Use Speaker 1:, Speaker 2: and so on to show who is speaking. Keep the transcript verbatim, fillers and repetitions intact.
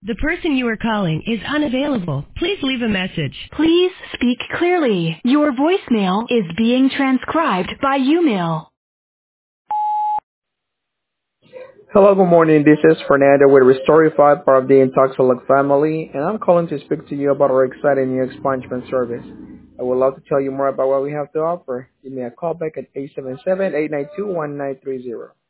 Speaker 1: The person you are calling is unavailable. Please leave a message.
Speaker 2: Please speak clearly. Your voicemail is being transcribed by YouMail.
Speaker 3: Hello, good morning. This is Fernando with Restorify, part of the Intoxilog family, and I'm calling to speak to you about our exciting new expungement service. I would love to tell you more about what we have to offer. Give me a call back at eight seven seven, eight nine two, one nine three zero.